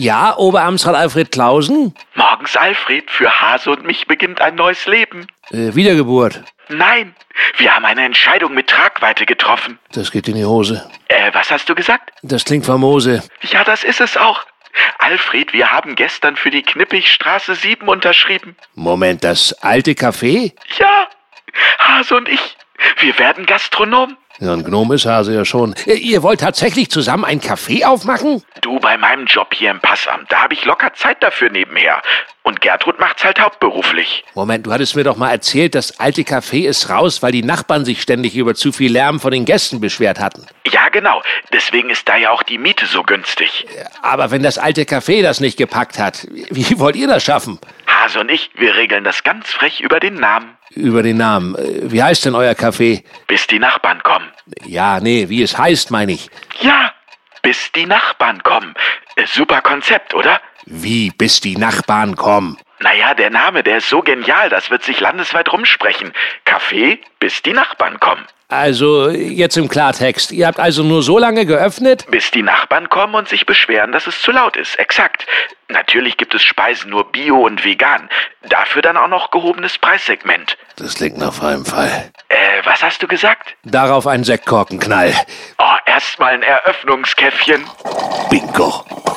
Ja, Oberamtsrat Alfred Clausen? Morgens, Alfred. Für Hase und mich beginnt ein neues Leben. Wiedergeburt. Nein, wir haben eine Entscheidung mit Tragweite getroffen. Das geht in die Hose. Was hast du gesagt? Das klingt famose. Ja, das ist es auch. Alfred, wir haben gestern für die Knippigstraße 7 unterschrieben. Moment, das alte Café? Ja, Hase und ich. Wir werden Gastronom. Ja, ein Gnom ist Hase ja schon. Ihr wollt tatsächlich zusammen ein Café aufmachen? Du, bei meinem Job hier im Passamt, da habe ich locker Zeit dafür nebenher. Und Gertrud macht's halt hauptberuflich. Moment, du hattest mir doch mal erzählt, das alte Café ist raus, weil die Nachbarn sich ständig über zu viel Lärm von den Gästen beschwert hatten. Ja, genau. Deswegen ist da ja auch die Miete so günstig. Aber wenn das alte Café das nicht gepackt hat, wie wollt ihr das schaffen? Hase und ich, wir regeln das ganz frech über den Namen. Über den Namen. Wie heißt denn euer Café? Bis die Nachbarn kommen. Ja, nee, wie es heißt, meine ich. Ja, bis die Nachbarn kommen. Super Konzept, oder? Wie, bis die Nachbarn kommen? Naja, der Name, der ist so genial, das wird sich landesweit rumsprechen. Café, bis die Nachbarn kommen. Also, jetzt im Klartext. Ihr habt also nur so lange geöffnet? Bis die Nachbarn kommen und sich beschweren, dass es zu laut ist. Exakt. Natürlich gibt es Speisen nur bio und vegan. Dafür dann auch noch gehobenes Preissegment. Das klingt nach freiem Fall. Was hast du gesagt? Darauf ein Sektkorkenknall. Oh, erstmal ein Eröffnungskäffchen. Bingo.